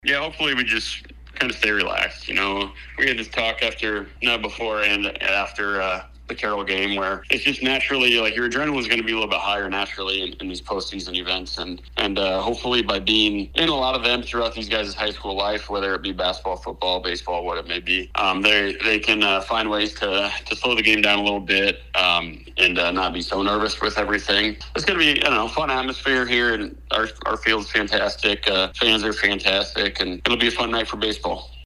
Yeah, hopefully we just kind of stay relaxed. We had this talk not before and after the Carroll game where it's just naturally like your adrenaline is going to be a little bit higher naturally in these postseason events, and hopefully by being in a lot of them throughout these guys' high school life, whether it be basketball, football, baseball, what it may be, they can find ways to slow the game down a little bit and not be so nervous with everything. It's going to be fun atmosphere here, and our field's fantastic. Fans are fantastic, and it'll be a fun night for baseball.